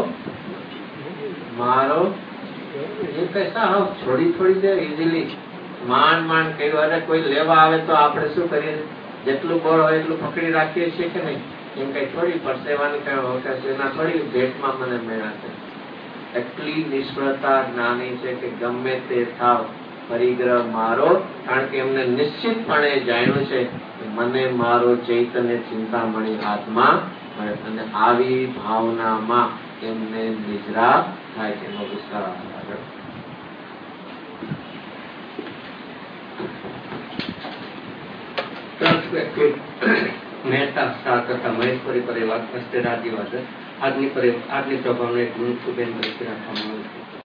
એ કૈસા હવે છોડી દે ઇઝીલી. માંડ કહ્યું. અરે કોઈ લેવા આવે તો આપણે શું કરીએ? જેટલું બળ હોય એટલું પકડી રાખીએ છીએ કે નહીં? એમ કઈ થોડી પરસેવાની કઈ અવકાશ એના થોડી ભેટમાં મને મળ્યા છે. એટલી નિષ્ફળતા જ્ઞાની છે કે ગમે તે થાવ પરિગ્રહ મારો, કારણ કે એમને નિશ્ચિતપણે જાણ્યું છે કે મને મારો ચૈતન્ય ચિંતામણી આત્મા મળે. અને આવી ભાવનામાં એમને નિદ્રા થાય છે. એનો વિસ્તાર આગળ મહેતા શાહ તથા મહેશ્વરી પરિવાર આજની પ્રભાવને એક ગુણ બેન તરીકે રાખવામાં આવે છે.